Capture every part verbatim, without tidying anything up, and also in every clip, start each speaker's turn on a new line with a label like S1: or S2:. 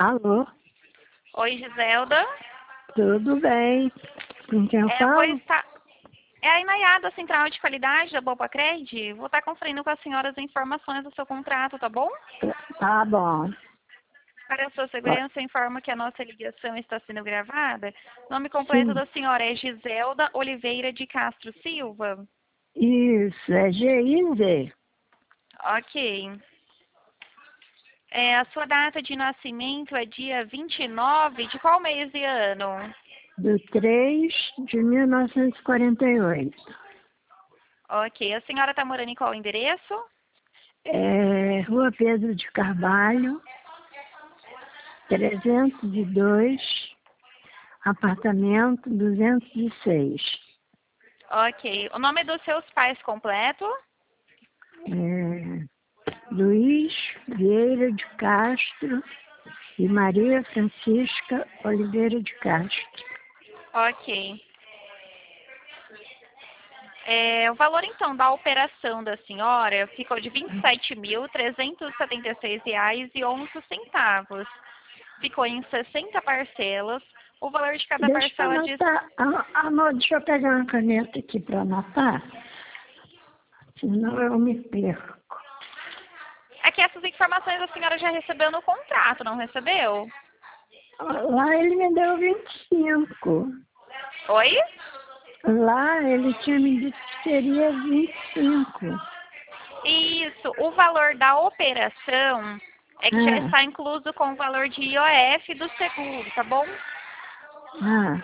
S1: Alô,
S2: Oi, Giselda.
S1: tudo bem? Com quem eu
S2: É, vou
S1: falo?
S2: estar... É a Inaiá da Central de Qualidade da Bopacred. Vou estar conferindo com a senhora as informações do seu contrato, tá bom?
S1: Tá bom.
S2: Para a sua segurança, eu informo que a nossa ligação está sendo gravada. Nome completo
S1: Sim,
S2: da senhora é Giselda Oliveira de Castro Silva.
S1: isso, é G I Z,
S2: Ok. É, a sua data de nascimento é dia vinte e nove de qual mês e ano?
S1: do três de mil novecentos e quarenta e oito.
S2: Ok. A senhora está morando em qual endereço?
S1: É Rua Pedro de Carvalho, trezentos e dois, apartamento duzentos e seis.
S2: Ok. O nome dos seus pais completo?
S1: É, Luiz Vieira de Castro e Maria Francisca Oliveira de Castro.
S2: Ok. É, o valor, então, da operação da senhora ficou de vinte e sete mil trezentos e setenta e seis reais e onze centavos. Ficou em sessenta parcelas. O valor de cada
S1: Deixa eu
S2: parcela de...
S1: anotar. Ah, amor, deixa eu pegar uma caneta aqui para anotar, senão eu me perco.
S2: É que essas informações a senhora já recebeu no contrato, não recebeu?
S1: Lá ele me deu vinte e cinco.
S2: Oi?
S1: Lá ele tinha me dito que seria vinte e cinco.
S2: Isso. O valor da operação é que já
S1: Ah,
S2: está incluso com o valor de I O F do seguro, tá bom?
S1: ah,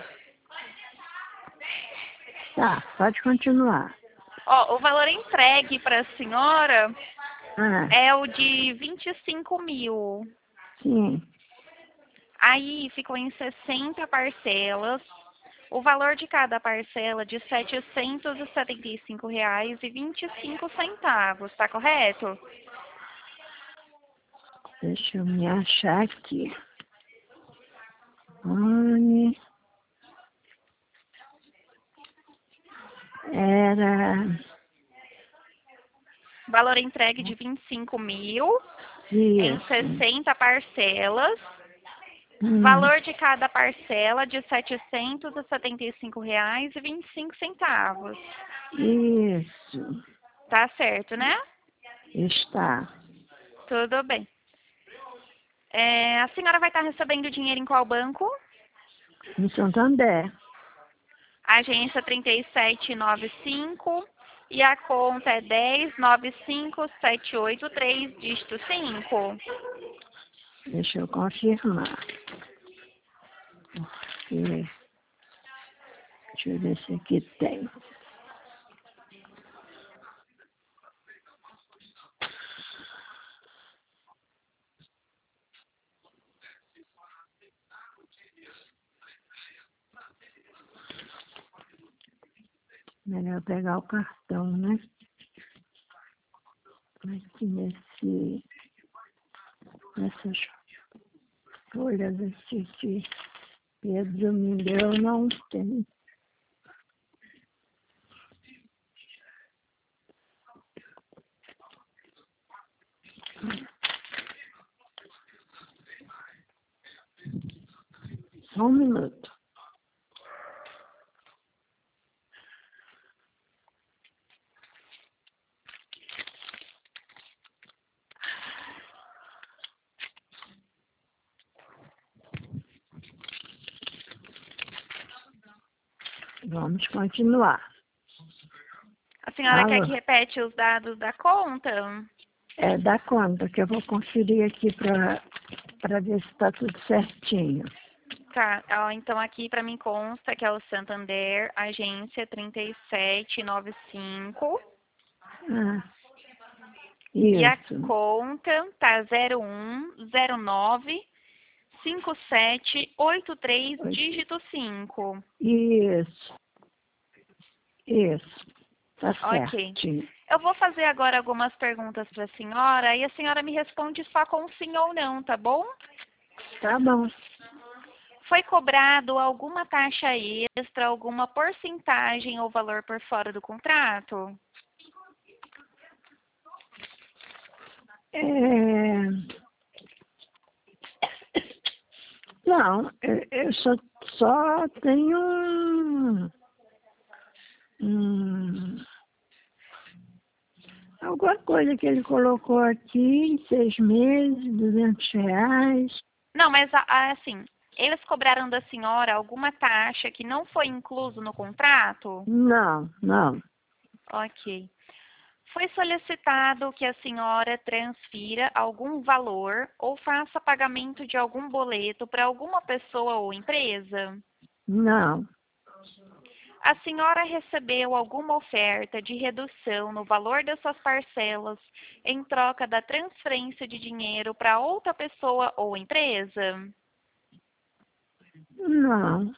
S1: tá, pode continuar.
S2: Ó, o valor entregue para a senhora
S1: Ah,
S2: é o de vinte e cinco mil.
S1: sim,
S2: Aí ficou em sessenta parcelas. O valor de cada parcela de setecentos e setenta e cinco reais e vinte e cinco centavos, tá correto?
S1: deixa eu me achar aqui. Nome era
S2: Valor entregue de vinte e cinco mil em
S1: isso.
S2: sessenta parcelas.
S1: Hum,
S2: Valor de cada parcela de setecentos e setenta e cinco reais e vinte e cinco centavos.
S1: isso,
S2: Tá certo, né?
S1: está.
S2: Tudo bem. É, a senhora vai estar recebendo dinheiro em qual banco?
S1: Em Santander.
S2: Agência trinta e sete noventa e cinco e a conta é dez nove cinco sete oito três, dígito cinco.
S1: Deixa eu confirmar. Porque, deixa eu ver se aqui tem. Melhor pegar o cartão, né? Aqui nesse, nessas folhas aqui que Pedro me deu, não tem. Só um minuto. Vamos continuar.
S2: A senhora quer
S1: Alô?
S2: que repete os dados da conta?
S1: É, dá conta que eu vou conferir aqui para para ver se está tudo certinho.
S2: Tá, ó, então aqui para mim consta que é o Santander, agência trinta e sete noventa e cinco.
S1: Ah,
S2: E a
S1: isso,
S2: conta tá zero um zero nove cinco sete oito três, dígito cinco.
S1: isso, isso. Tá
S2: Ok.
S1: certinho.
S2: Eu vou fazer agora algumas perguntas para a senhora e a senhora me responde só com sim ou não, tá bom?
S1: Tá bom.
S2: Foi cobrado alguma taxa extra, alguma porcentagem ou valor por fora do contrato?
S1: É, Não, eu, eu só, só tenho um, um, alguma coisa que ele colocou aqui, seis meses, duzentos reais.
S2: Não, mas a- a- assim, eles cobraram da senhora alguma taxa que não foi incluso no contrato?
S1: Não, não,
S2: Ok. Foi solicitado que a senhora transfira algum valor ou faça pagamento de algum boleto para alguma pessoa ou empresa?
S1: não,
S2: A senhora recebeu alguma oferta de redução no valor das suas parcelas em troca da transferência de dinheiro para outra pessoa ou empresa?
S1: não,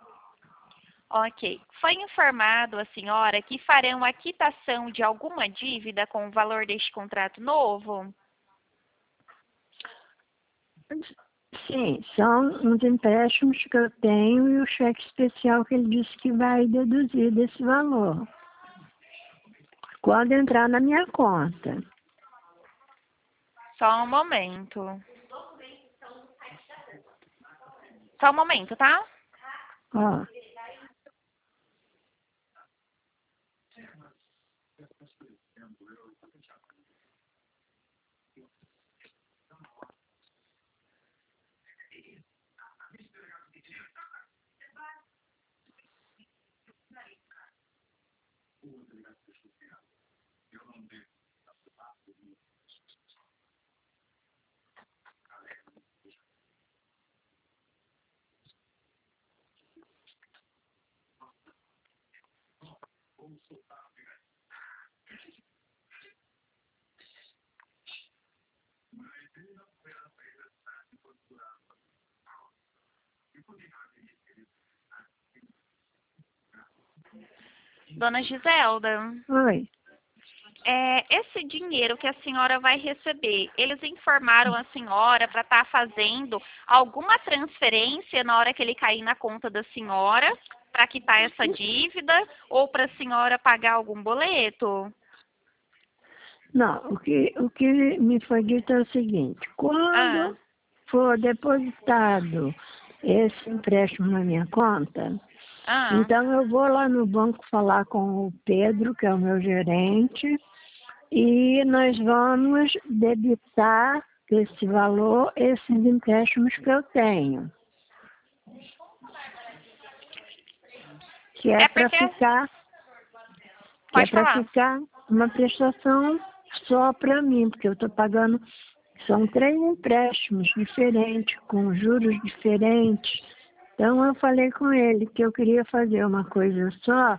S2: Ok. Foi informado a senhora que farão a quitação de alguma dívida com o valor deste contrato novo?
S1: sim, são uns empréstimos que eu tenho e o cheque especial que ele disse que vai deduzir desse valor, quando entrar na minha conta.
S2: Só um momento. Só um momento, tá?
S1: Ó,
S2: Dona Giselda,
S1: oi.
S2: é, esse dinheiro que a senhora vai receber, eles informaram a senhora para estar fazendo alguma transferência na hora que ele cair na conta da senhora para quitar essa dívida ou para a senhora pagar algum boleto?
S1: Não, o que, o que me foi dito é o seguinte,
S2: Ah,
S1: quando for depositado esse empréstimo na minha conta,
S2: ah.
S1: então eu vou lá no banco falar com o Pedro, que é o meu gerente, e nós vamos debitar esse valor, esses empréstimos que eu tenho, que é
S2: É
S1: para
S2: porque.
S1: ficar, que é
S2: Pode
S1: para
S2: falar.
S1: ficar uma prestação só para mim, porque eu estou pagando, são três empréstimos diferentes, com juros diferentes. Então eu falei com ele que eu queria fazer uma coisa só.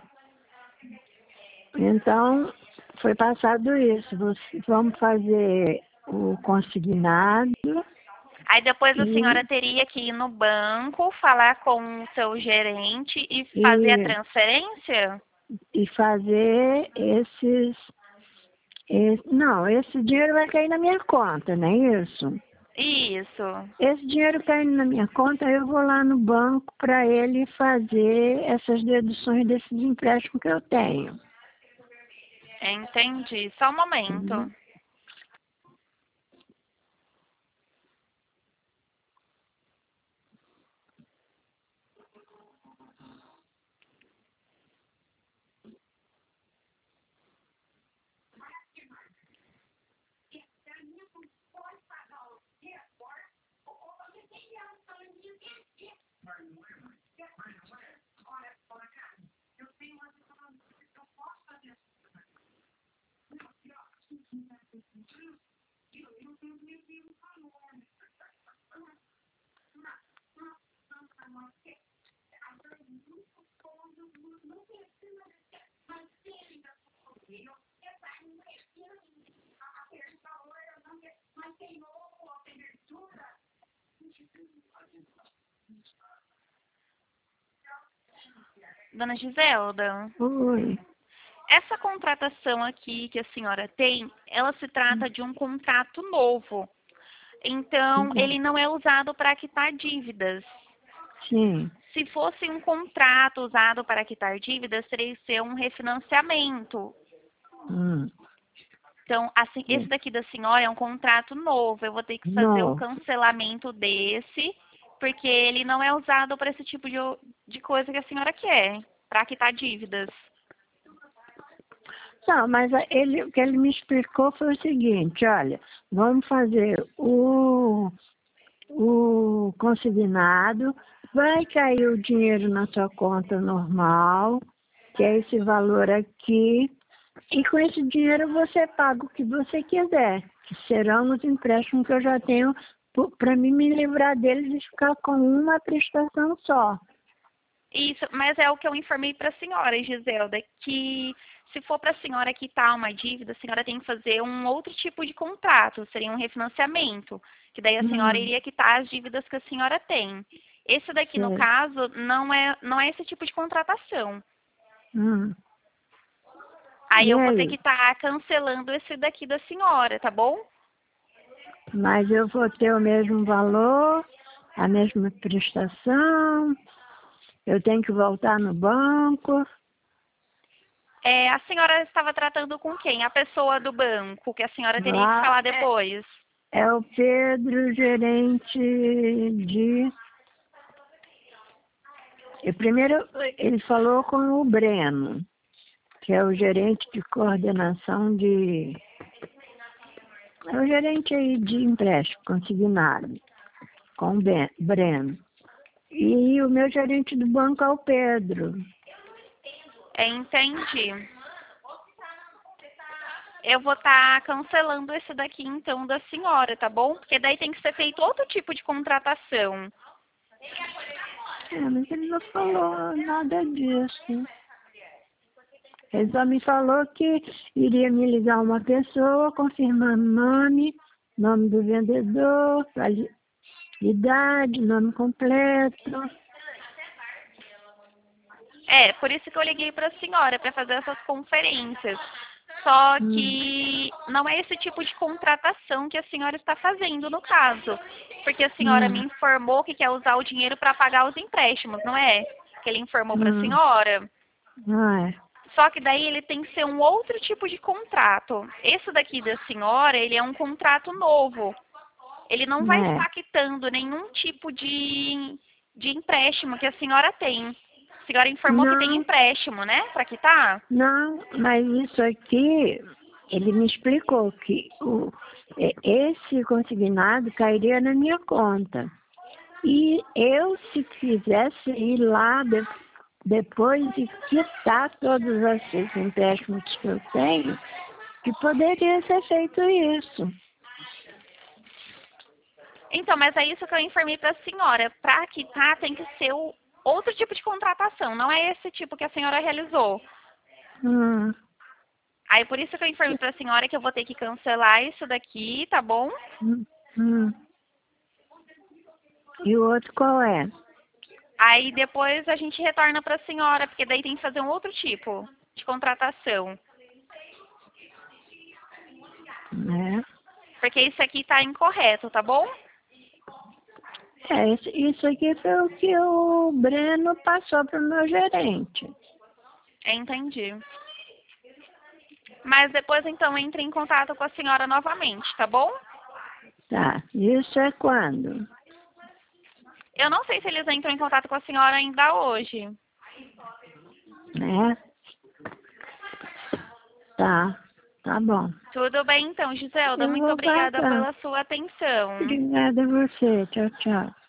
S1: Então foi passado isso. Você- Vamos fazer o consignado
S2: Aí depois a
S1: e,
S2: senhora teria que ir no banco, falar com o seu gerente e fazer a
S1: e,
S2: transferência?
S1: e fazer esses. esse- não, esse dinheiro vai cair na minha conta, não é isso?
S2: Isso.
S1: Esse dinheiro caindo na minha conta, eu vou lá no banco para ele fazer essas deduções desses empréstimos que eu tenho.
S2: Entendi. Só um momento.
S1: Uhum.
S2: Dona Giselda,
S1: Oi.
S2: essa contratação aqui que a senhora tem, ela se trata de um contrato novo. Então,
S1: Uhum.
S2: ele não é usado para quitar dívidas.
S1: Sim.
S2: Se fosse um contrato usado para quitar dívidas, teria que ser um refinanciamento.
S1: Hum.
S2: Então, assim, esse
S1: Sim.
S2: daqui da senhora é um contrato novo. Eu vou ter que fazer o
S1: Novo.
S2: cancelamento desse porque ele não é usado para esse tipo de, de coisa que a senhora quer, para quitar dívidas.
S1: Não, mas ele, o que ele me explicou foi o seguinte, olha, vamos fazer o, o consignado, vai cair o dinheiro na sua conta normal, que é esse valor aqui, e com esse dinheiro você paga o que você quiser, que serão os empréstimos que eu já tenho, para mim me livrar deles e ficar com uma prestação só.
S2: Isso, mas é o que eu informei para a senhora, Giselda, que se for para a senhora quitar uma dívida, a senhora tem que fazer um outro tipo de contrato, seria um refinanciamento, que daí a senhora
S1: Hum.
S2: iria quitar as dívidas que a senhora tem. Esse daqui, no
S1: Sei.
S2: caso, não é, não é esse tipo de contratação.
S1: Hum.
S2: Aí
S1: E
S2: eu vou ter
S1: aí?
S2: que estar cancelando esse daqui da senhora, tá bom?
S1: Mas eu vou ter o mesmo valor, a mesma prestação, eu tenho que voltar no banco.
S2: É, a senhora estava tratando com quem? A pessoa do banco, que a senhora teria que
S1: Lá
S2: falar depois.
S1: é o Pedro, gerente de... E primeiro ele falou com o Breno, que é o gerente de coordenação de... É o gerente aí de empréstimo consignado, com o Ben- Breno. E o meu gerente do banco é o Pedro.
S2: É, entendi. Eu vou estar cancelando esse daqui, então, da senhora, tá bom? Porque daí tem que ser feito outro tipo de contratação.
S1: É, mas ele não falou nada disso. Ele só me falou que iria me ligar uma pessoa, confirmando nome, nome do vendedor, quali- idade, nome completo.
S2: É, por isso que eu liguei para a senhora, para fazer essas conferências. Só
S1: Hum.
S2: que não é esse tipo de contratação que a senhora está fazendo no caso. Porque a senhora me
S1: Hum.
S2: informou que quer usar o dinheiro para pagar os empréstimos, não é? Que ele informou para a
S1: Hum.
S2: senhora.
S1: Ah, é.
S2: Só que daí ele tem que ser um outro tipo de contrato. Esse daqui da senhora, ele é um contrato novo. Ele não vai
S1: É.
S2: estar quitando nenhum tipo de, de empréstimo que a senhora tem. A senhora informou que tem
S1: Não,
S2: empréstimo, né? Para quitar?
S1: não, mas isso aqui, ele me explicou que o, é, esse consignado cairia na minha conta. E eu, se quisesse ir lá de, depois de quitar todos esses empréstimos que eu tenho, que poderia ser feito isso.
S2: Então, mas é isso que eu informei para a senhora. Para quitar tem que ser o outro tipo de contratação, não é esse tipo que a senhora realizou.
S1: Hum,
S2: Aí por isso que eu informei para a senhora que eu vou ter que cancelar isso daqui, tá bom?
S1: hum, hum. E o outro qual é?
S2: Aí depois a gente retorna para a senhora, porque daí tem que fazer um outro tipo de contratação.
S1: Né?
S2: Porque isso aqui está incorreto, tá bom?
S1: É, isso isso aqui foi o que o Breno passou para o meu gerente.
S2: Entendi. Mas depois então entre em contato com a senhora novamente, tá bom?
S1: Tá, isso é quando?
S2: Eu não sei se eles entram em contato com a senhora ainda hoje.
S1: Né? Tá, tá bom.
S2: Tudo bem então, Giselda.
S1: Eu
S2: Muito
S1: vou
S2: obrigada
S1: guardar.
S2: pela sua atenção.
S1: Obrigada a você. Tchau, tchau.